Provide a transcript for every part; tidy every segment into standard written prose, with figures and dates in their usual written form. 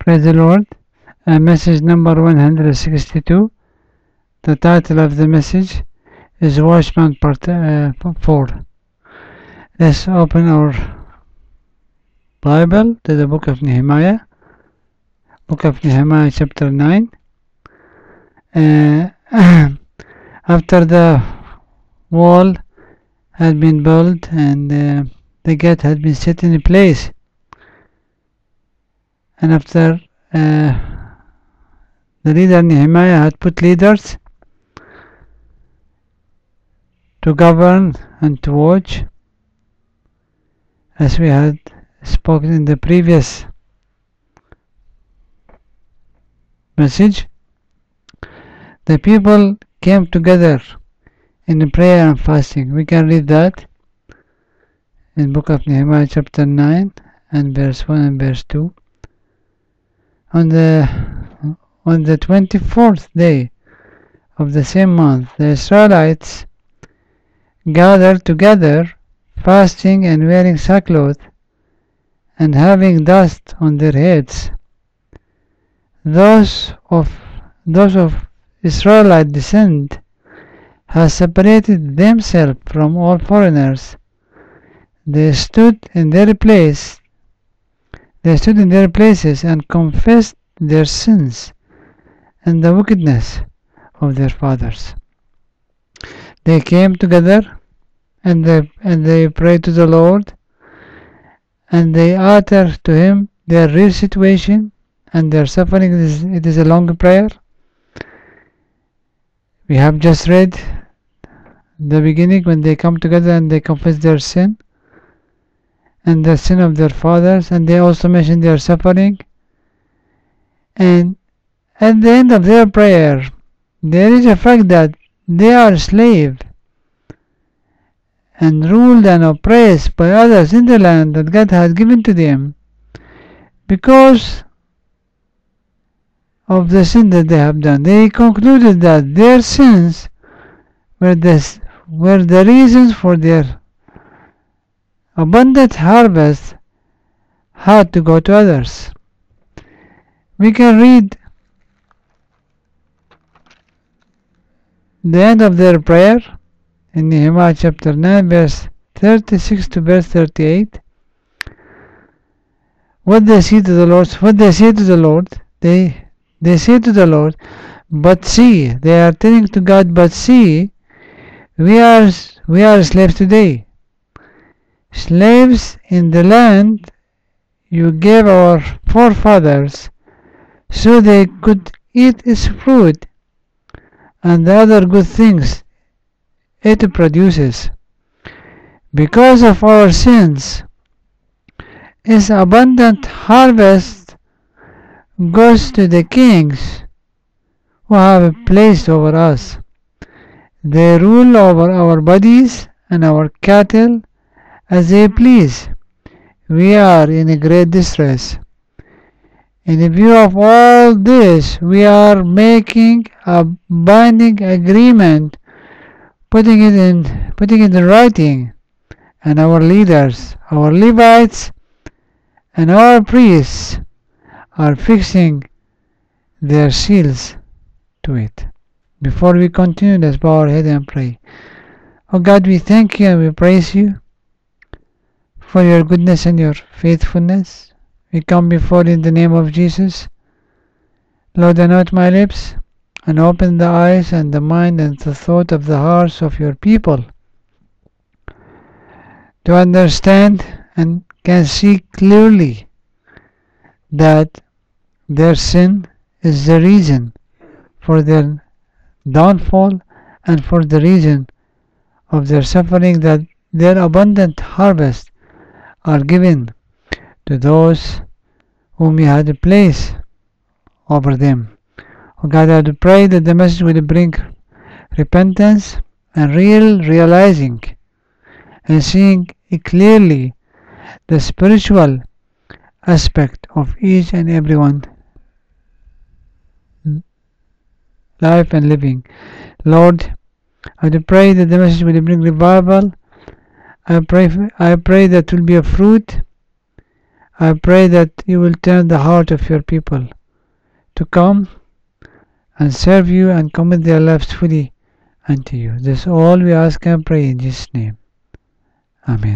Praise the Lord. Message number 162. The title of the message is Watchman Part 4. Let's open our Bible to the book of Nehemiah. Book of Nehemiah chapter 9. After the wall had been built and the gate had been set in place, and after the leader Nehemiah had put leaders to govern and to watch, as we had spoken in the previous message, the people came together in prayer and fasting. We can read that in book of Nehemiah chapter 9 and verse 1 and verse 2. On the 24th day of the same month, the Israelites gathered together, fasting and wearing sackcloth and having dust on their heads. Those of Israelite descent had separated themselves from all foreigners. They stood in their places and confessed their sins and the wickedness of their fathers. They came together and they prayed to the Lord, and they uttered to Him their real situation and their suffering. It is a long prayer. We have just read the beginning when they come together and they confess their sin and the sin of their fathers, and they also mention their suffering. And at the end of their prayer, there is a fact that they are slaves and ruled and oppressed by others in the land that God has given to them because of the sin that they have done. They concluded that their sins were the reasons for their abundant harvest had to go to others. We can read the end of their prayer in Nehemiah chapter 9 verse 36 to verse 38. What they say to the Lord, they say to the Lord, but see, they are telling to God, but see, we are slaves today. Slaves in the land you gave our forefathers so they could eat its fruit and the other good things it produces. Because of our sins, its abundant harvest goes to the kings who have placed over us. They rule over our bodies and our cattle as they please. We are in a great distress. In view of all this, we are making a binding agreement, putting it in writing, and our leaders, our Levites, and our priests are fixing their seals to it. Before we continue, let's bow our head and pray. Oh God, we thank you and we praise you for your goodness and your faithfulness. We come before you in the name of Jesus. Lord, anoint my lips and open the eyes and the mind and the thought of the hearts of your people to understand and can see clearly that their sin is the reason for their downfall and for the reason of their suffering, that their abundant harvest are given to those whom you had placed over them. Oh God, I do pray that the message will bring repentance and realizing and seeing clearly the spiritual aspect of each and everyone life and living. Lord, I do pray that the message will bring revival. I pray that will be a fruit I pray that you will turn the heart of your people to come and serve you and commit their lives fully unto you. This is all we ask and pray in Jesus' name. Amen.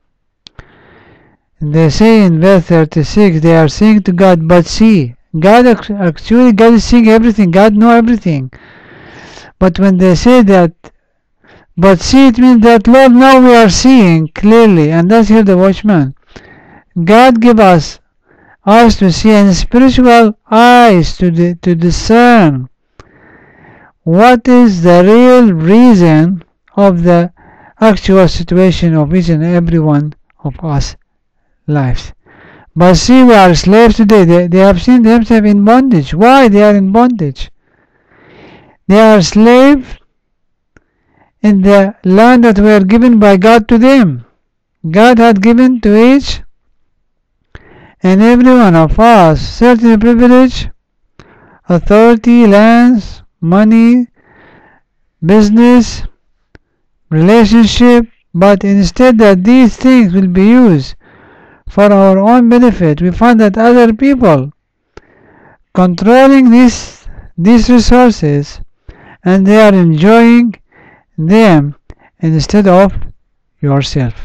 They say in verse 36, they are saying to God, but see, God is seeing everything. God knows everything. But when they say that, but see, it means that, Lord, now we are seeing clearly. And that's here the watchman. God give us eyes to see and spiritual eyes to discern what is the real reason of the actual situation of each and every one of us lives. But see, we are slaves today. They have seen themselves in bondage. Why they are in bondage? They are slaves in the land that were given by God to them. God had given to each and every one of us certain privilege, authority, lands, money, business, relationship, but instead that these things will be used for our own benefit, we find that other people controlling these resources, and they are enjoying them instead of yourself.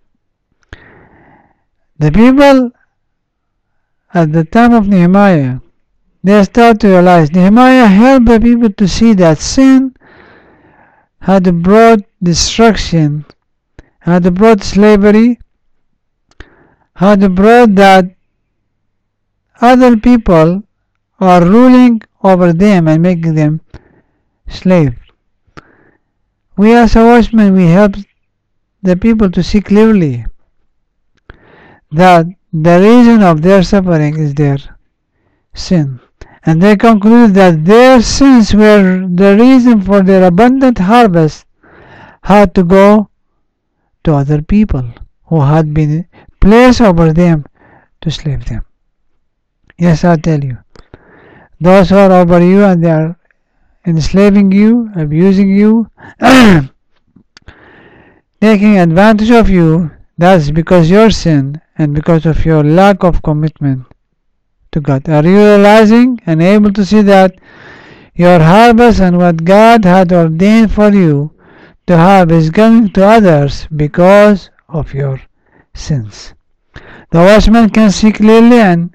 The people at the time of Nehemiah, they start to realize Nehemiah helped the people to see that sin had brought destruction, had brought slavery, had brought that other people are ruling over them and making them slaves. We as a watchmen, we help the people to see clearly that the reason of their suffering is their sin. And they conclude that their sins were the reason for their abundant harvest had to go to other people who had been placed over them to slave them. Yes, I tell you, those who are over you and they are enslaving you, abusing you, taking advantage of you, that's because your sin and because of your lack of commitment to God. Are you realizing and able to see that your harvest and what God had ordained for you to have is going to others because of your sins? The watchman can see clearly and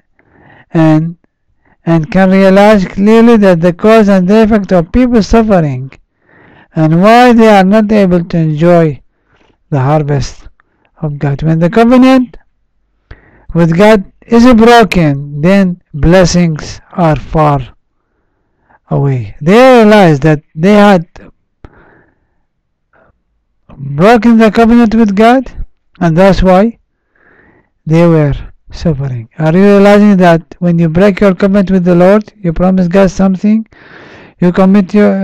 can realize clearly that the cause and the effect of people suffering and why they are not able to enjoy the harvest of God. When the covenant with God is broken, then blessings are far away. They realize that they had broken the covenant with God, and that's why they were suffering. Are you realizing that when you break your covenant with the Lord, you promise God something, you commit your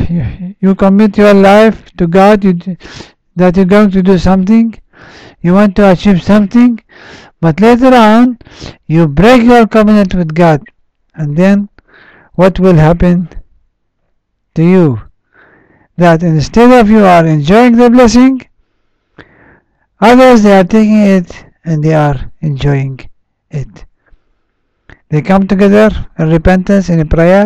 life to God, that you're going to do something, you want to achieve something, but later on you break your covenant with God, and then what will happen to you? That instead of you are enjoying the blessing, others they are taking it and they are enjoying it. They come together in repentance, in prayer,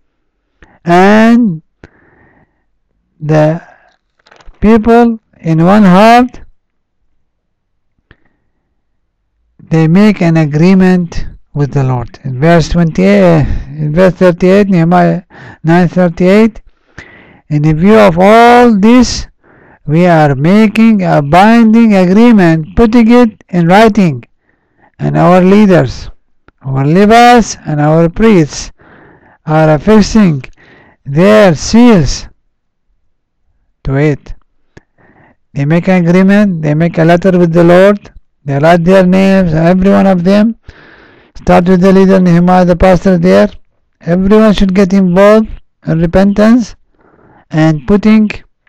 and the people in one heart, they make an agreement with the Lord. In verse 38, Nehemiah 9:38, in view of all this, we are making a binding agreement, putting it in writing, and our leaders, our Levites and our priests are affixing their seals to it. They make an agreement, they make a letter with the Lord, they write their names, every one of them. Start with the leader Nehemiah, the pastor there. Everyone should get involved in repentance and putting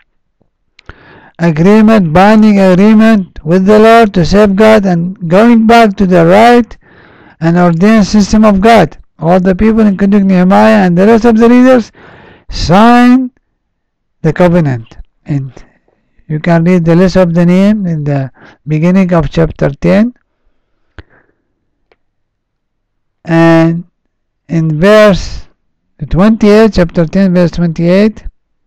agreement, binding agreement with the Lord to safeguard and going back to the right and ordained system of God. All the people, including Nehemiah and the rest of the leaders, sign the covenant. And you can read the list of the name in the beginning of chapter 10. And in verse 28, chapter 10, verse 28,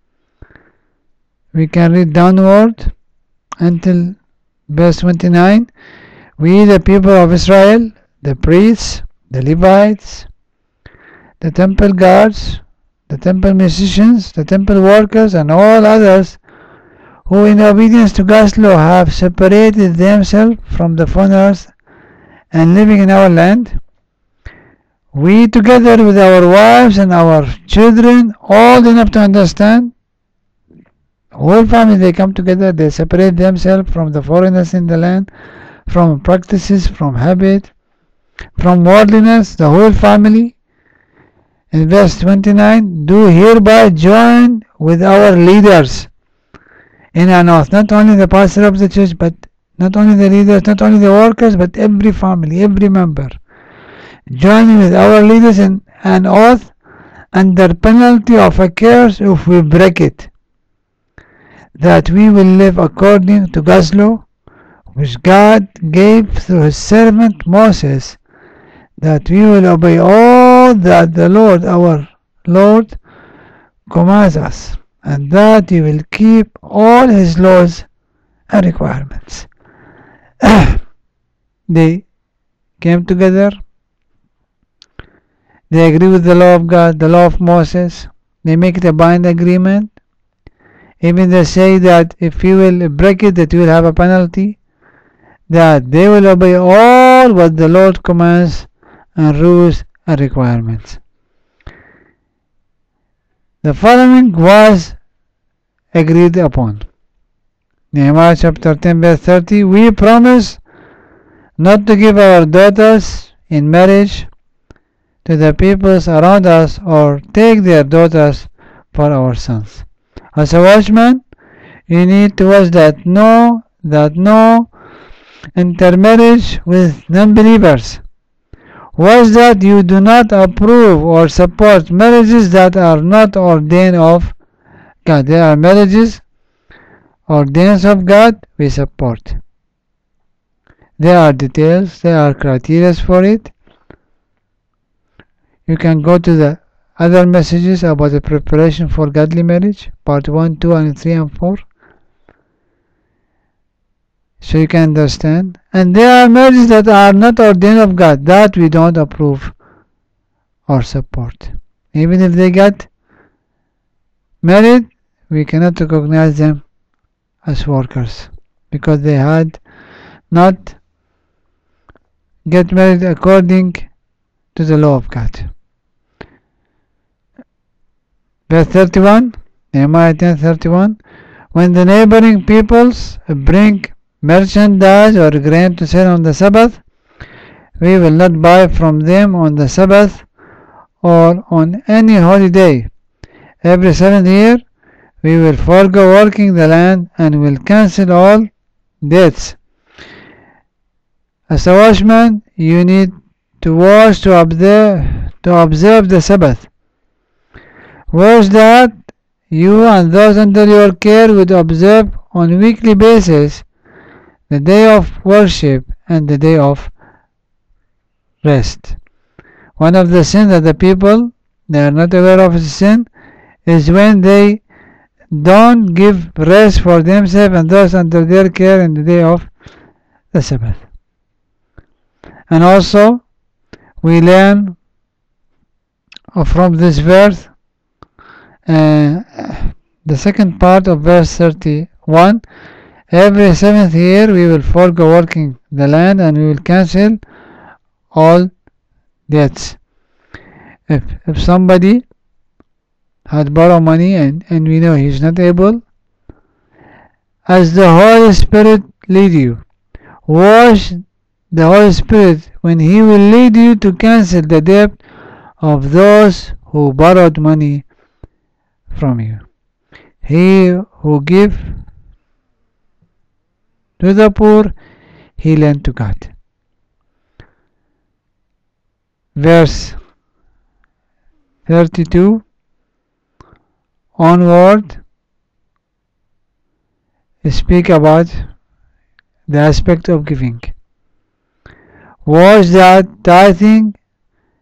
we can read downward until verse 29. We, the people of Israel, the priests, the Levites, the temple guards, the temple musicians, the temple workers, and all others who in obedience to God's law have separated themselves from the foreigners and living in our land, we together with our wives and our children, old enough to understand, whole family, they come together, they separate themselves from the foreigners in the land, from practices, from habit, from worldliness, the whole family. In verse 29, do hereby join with our leaders in an oath, not only the pastor of the church, but not only the leaders, not only the workers, but every family, every member. Joining with our leaders in an oath under penalty of a curse if we break it, that we will live according to God's law, which God gave through his servant Moses, that we will obey all that the Lord our Lord commands us, and that we will keep all his laws and requirements. They came together, they agree with the law of God, the law of Moses, they make it a binding agreement. Even they say that if you will break it, that you will have a penalty, that they will obey all what the Lord commands and rules and requirements. The following was agreed upon. Nehemiah chapter 10 verse 30, we promise not to give our daughters in marriage to the peoples around us or take their daughters for our sons. As a watchman, you need to watch that no intermarriage with non-believers. Watch that you do not approve or support marriages that are not ordained of God. There are marriages ordained of God, we support. There are details, there are criteria for it. You can go to the other messages about the preparation for godly marriage, part 1, 2, and 3, and 4. So you can understand. And there are marriages that are not ordained of God, that we don't approve or support. Even if they get married, we cannot recognize them as workers, because they had not get married according to the law of God. Verse 31, Nehemiah 10:31, when the neighboring peoples bring merchandise or grain to sell on the Sabbath, we will not buy from them on the Sabbath or on any holy day. Every 7th year, we will forego working the land and will cancel all debts. As a watchman, you need to watch to observe the Sabbath. Watch that you and those under your care would observe on weekly basis the day of worship and the day of rest. One of the sins that the people, they are not aware of the sin, is when they don't give rest for themselves and those under their care in the day of the Sabbath. And also, we learn from this verse, the second part of verse 31, every 7th year we will forego working the land and we will cancel all debts. If somebody had borrowed money and we know he's not able, as the Holy Spirit lead you, watch the Holy Spirit when he will lead you to cancel the debt of those who borrowed money from you. He who give to the poor, he lend to God. Verse 32 onward speak about the aspect of giving. Watch that tithing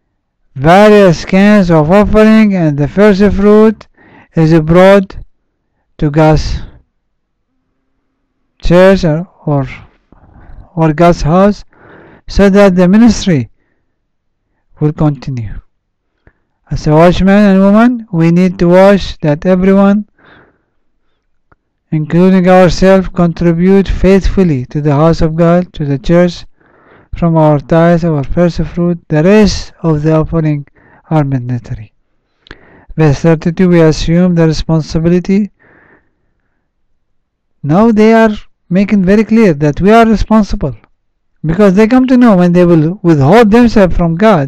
various kinds of offering, and the first fruit is brought to God's church or God's house, so that the ministry will continue. As a watchman and woman, we need to watch that everyone, including ourselves, contribute faithfully to the house of God, to the church, from our tithes, our first fruit. The rest of the offering are mandatory. Verse 32, we assume the responsibility. Now they are making very clear that we are responsible, because they come to know when they will withhold themselves from God,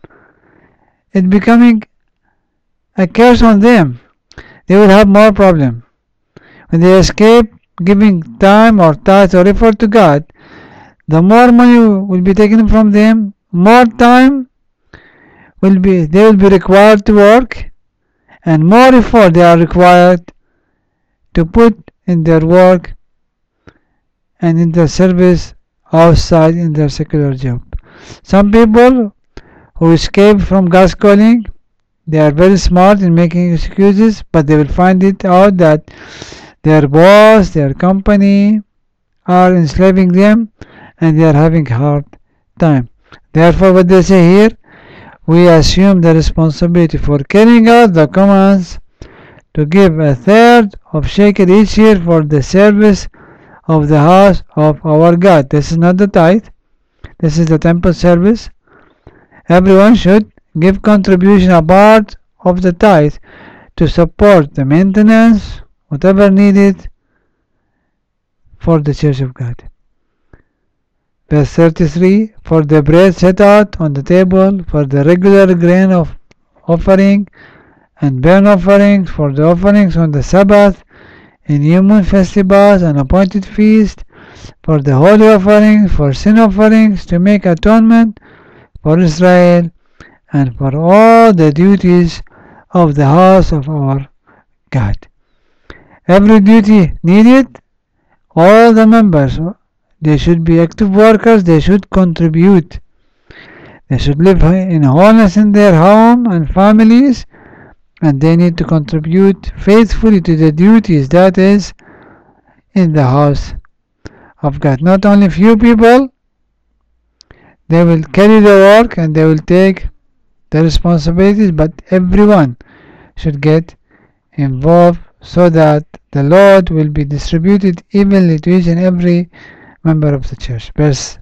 it's becoming a curse on them. They will have more problem. When they escape giving time or tithes or effort to God, the more money will be taken from them, more time they will be required to work, and more effort they are required to put in their work and in their service outside in their secular job. Some people who escape from God's calling, they are very smart in making excuses, but they will find it out that their boss, their company are enslaving them, and they are having hard time. Therefore, what they say here, we assume the responsibility for carrying out the commands to give a third of shekel each year for the service of the house of our God. This is not the tithe. This is the temple service. Everyone should give contribution a part of the tithe to support the maintenance, whatever needed for the church of God. Verse 33, for the bread set out on the table, for the regular grain of offering and burnt offerings, for the offerings on the Sabbath, in new moon festivals and appointed feasts, for the holy offerings, for sin offerings, to make atonement for Israel, and for all the duties of the house of our God. Every duty needed, all the members, they should be active workers, they should contribute. They should live in wholeness in their home and families, and they need to contribute faithfully to the duties that is in the house of God. Not only few people, they will carry the work and they will take the responsibilities, but everyone should get involved so that the Lord will be distributed evenly to each and every member of the church. Verse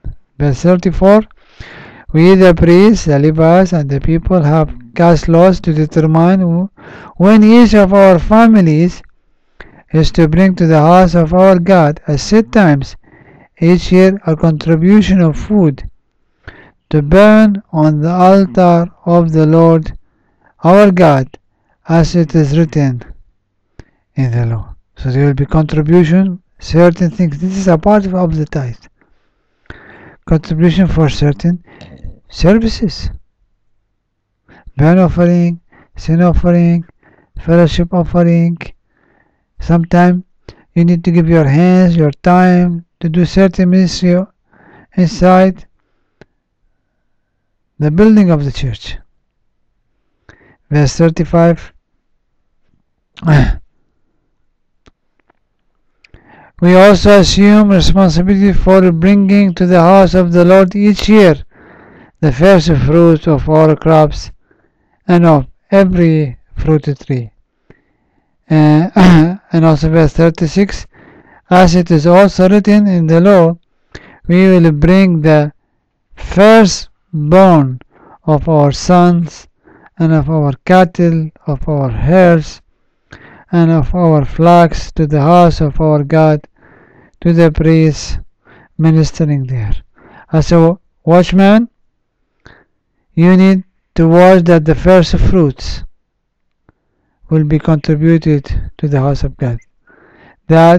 34, we the priests, the Levites, and the people have cast laws to determine when each of our families is to bring to the house of our God at set times each year a contribution of food to burn on the altar of the Lord our God, as it is written in the law. So there will be contribution, certain things. This is a part of the tithe. Contribution for certain services. Burnt offering, sin offering, fellowship offering. Sometimes you need to give your hands, your time to do certain ministry inside the building of the church. Verse 35. We also assume responsibility for bringing to the house of the Lord each year the first fruits of our crops and of every fruit tree. And also verse 36, as it is also written in the law, we will bring the firstborn of our sons and of our cattle, of our herds, and of our flocks to the house of our God, to the priests ministering there. As a watchman, you need to watch that the first fruits will be contributed to the house of God. That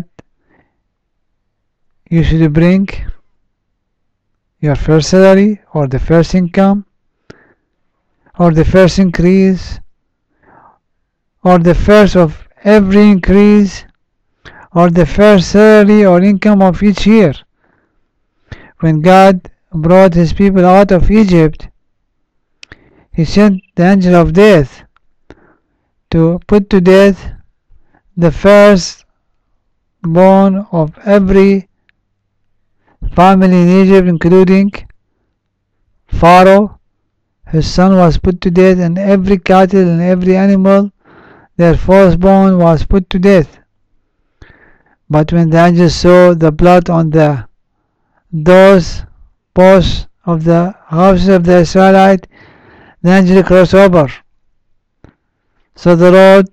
you should bring your first salary, or the first income, or the first increase, or the first of every increase, or the first salary or income of each year. When God brought his people out of Egypt, he sent the angel of death to put to death the firstborn of every family in Egypt, including Pharaoh. His son was put to death, and every cattle and every animal, their firstborn, was put to death. But when the angel saw the blood on the doors posts of the houses of the Israelites, the angel crossed over. So the Lord,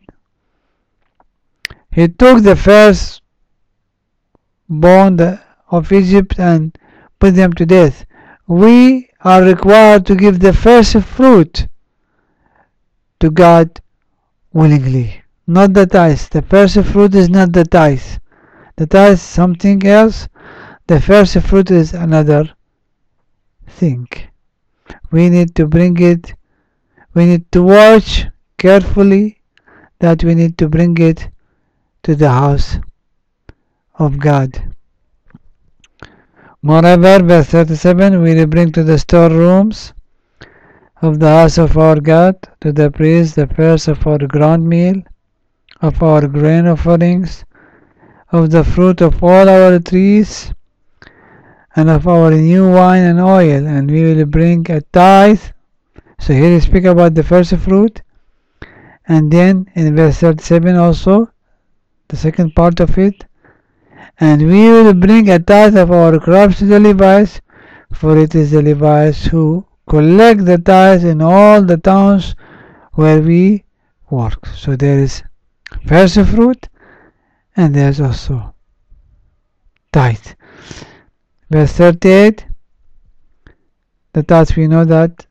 he took the firstborn of Egypt and put them to death. We are required to give the first fruit to God willingly, not the tithe. The first fruit is not the tithe. The tithe is something else. The first fruit is another thing. We need to bring it. We need to watch carefully that we need to bring it to the house of God. Moreover, verse 37, we will bring to the storerooms of the house of our God, to the priest, the first of our ground meal, of our grain offerings, of the fruit of all our trees, and of our new wine and oil, and we will bring a tithe. So here we speak about the first fruit, and then in verse 37 also, the second part of it, and we will bring a tithe of our crops to the Levites, for it is the Levites who collect the tithe in all the towns where we work. So there is first fruit, and there's also tithe. Verse 38, the tithe, we know that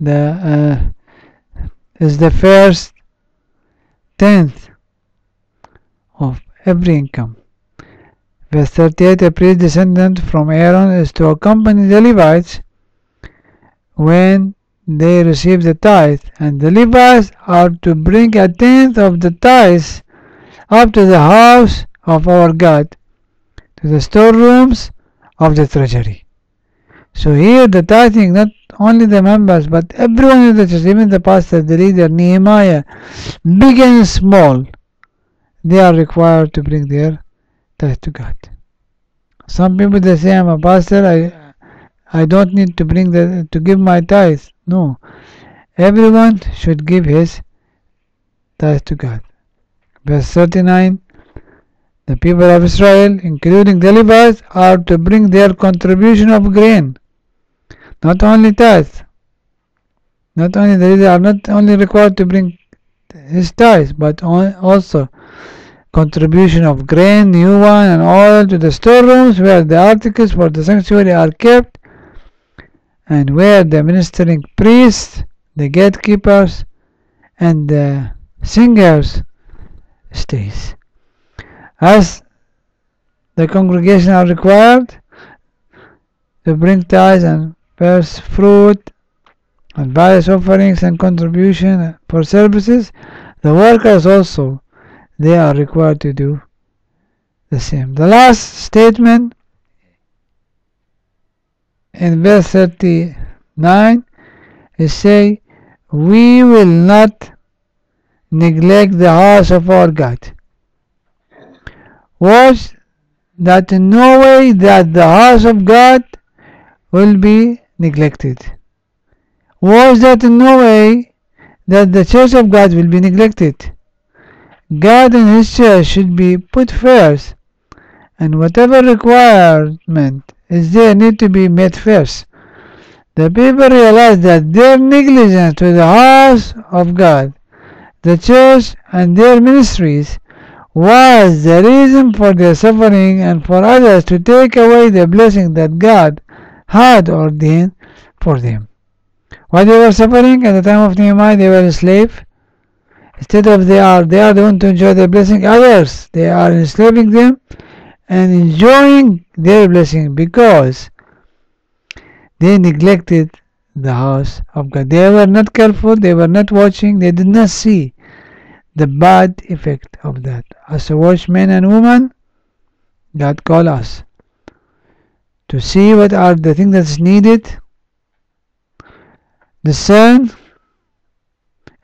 is the first tenth of every income. Verse 38, a priest descendant from Aaron is to accompany the Levites when they receive the tithe, and the Levites are to bring a tenth of the tithes up to the house of our God, to the storerooms of the treasury. So here the tithing, not only the members, but everyone in the church, even the pastor, the leader, Nehemiah, big and small, they are required to bring their tithe to God. Some people, they say, I'm a pastor, I don't need to give my tithe. No, everyone should give his tithe to God. Verse 39, the people of Israel, including the Levites, are to bring their contribution of grain. Not only tithe. Not only the leader are not only required to bring his tithe, but also contribution of grain, new wine, and oil to the storerooms where the articles for the sanctuary are kept, and where the ministering priests, the gatekeepers, and the singers stays. As the congregation are required to bring tithes and first fruit and various offerings and contribution for services, the workers also, they are required to do the same. The last statement in verse 39 is say, we will not neglect the house of our God. Was that in no way that the house of God will be neglected. Was that in no way that the church of God will be neglected. God and His church should be put first, and whatever requirement is there need to be met first. The people realize that their negligence to the house of God, the church, and their ministries was the reason for their suffering and for others to take away the blessing that God had ordained for them. While they were suffering at the time of Nehemiah, they were enslaved. Instead of they are the one to enjoy the blessing, others, they are enslaving them and enjoying their blessing because they neglected the house of God. They were not careful, they were not watching, they did not see the bad effect of that. As a watchman and woman, God called us to see what are the things that's needed, discern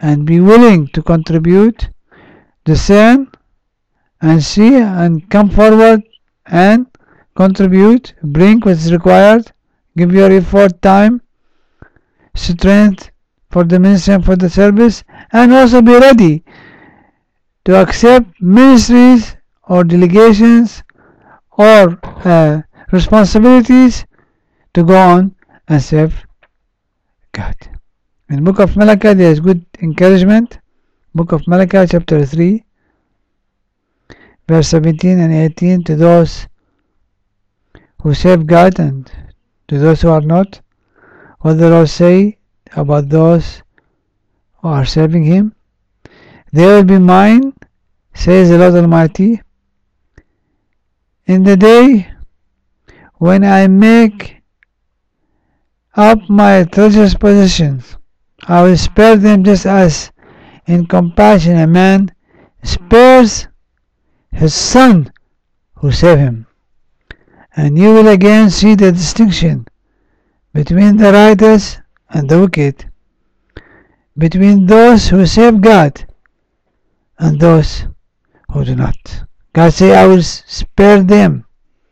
and be willing to contribute, discern and see and come forward and contribute, bring what is required, give your effort, time, strength for the ministry and for the service, and also be ready to accept ministries or delegations or responsibilities to go on and serve God. In the book of Malachi there is good encouragement. Book of Malachi chapter 3 verse 17 and 18, to those who serve God and to those who are not. What the Lord say about those who are serving Him? They will be mine, says the Lord Almighty, in the day when I make up my treasures possessions. I will spare them just as in compassion a man spares his son who save him. And you will again see the distinction between the righteous and the wicked, between those who save God and those who do not. God say, I will spare them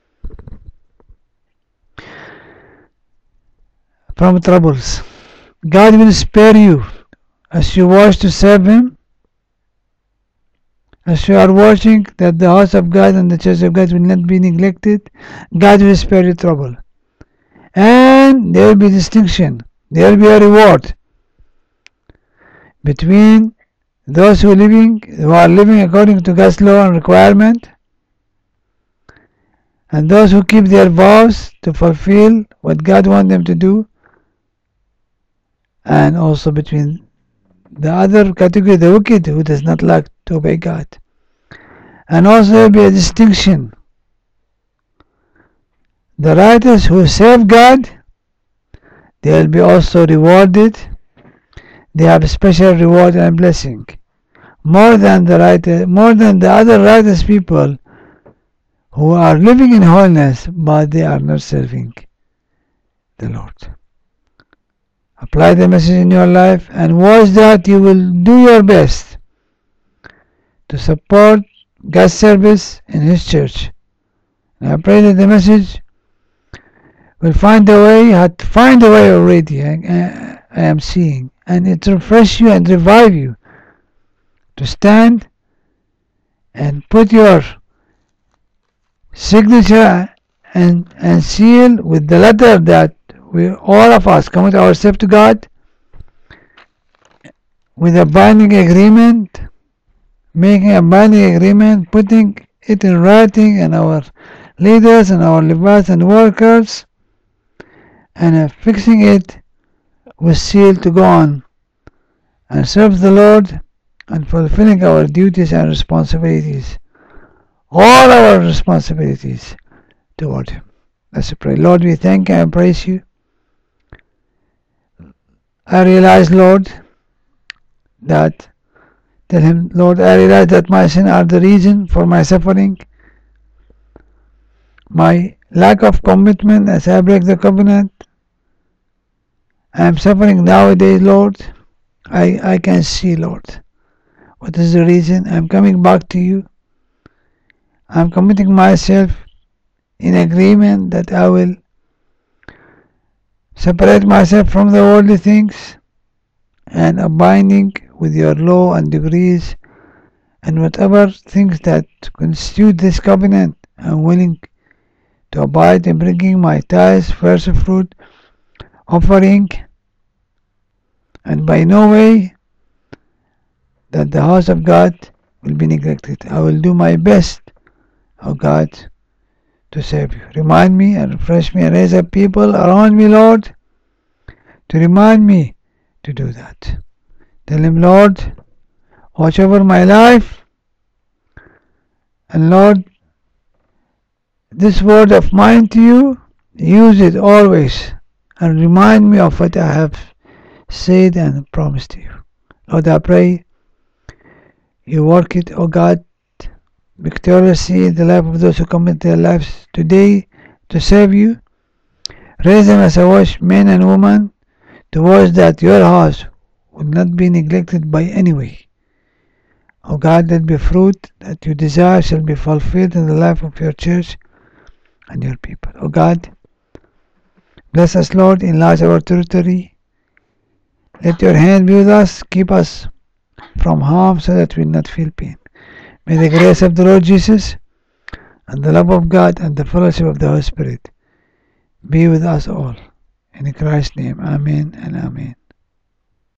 from troubles. God will spare you as you wish to serve Him, as you are watching that the house of God and the church of God will not be neglected. God will spare you trouble. And there will be distinction. There will be a reward between those who are living according to God's law and requirement, and those who keep their vows to fulfill what God wants them to do, and also between the other category, the wicked, who does not like to obey God. And also there will be a distinction. The righteous who serve God, they will be also rewarded. They have a special reward and blessing, more than the other righteous people who are living in holiness, but they are not serving the Lord. Apply the message in your life and watch that you will do your best to support God's service in His church. And I pray that the message will find a way already. I am seeing, and it refresh you and revive you to stand and put your signature and seal with the letter that we all of us commit ourselves to God with a binding agreement, making a binding agreement, putting it in writing, and our leaders and our Levites and workers, and fixing it with seal to go on and serve the Lord and fulfilling our duties and responsibilities, all our responsibilities toward Him. Let's pray. Lord, we thank you and praise you. I realize, Lord, that tell Him, Lord, I realize that my sins are the reason for my suffering, my lack of commitment as I break the covenant. I am suffering nowadays, Lord. I can see, Lord, what is the reason. I'm coming back to you. I'm committing myself in agreement that I will separate myself from the worldly things and abiding with your law and decrees and whatever things that constitute this covenant. I'm willing to abide in bringing my tithes, first fruit, offering, and by no way that the house of God will be neglected. I will do my best, O God, to serve you. Remind me and refresh me and raise up people around me, Lord, to remind me to do that. Tell Him, Lord, watch over my life, and Lord, this word of mine to you, use it always and remind me of what I have said and promised to you. Lord, I pray you work it, O God, victoriously in the life of those who commit their lives today to serve you. Raise them as a watch, men and women, to watch that your house will not be neglected by any way. O God, let the fruit that you desire shall be fulfilled in the life of your church and your people. O God, bless us, Lord, enlarge our territory. Let your hand be with us, keep us from harm so that we will not feel pain. May the grace of the Lord Jesus and the love of God and the fellowship of the Holy Spirit be with us all. In Christ's name, Amen and Amen.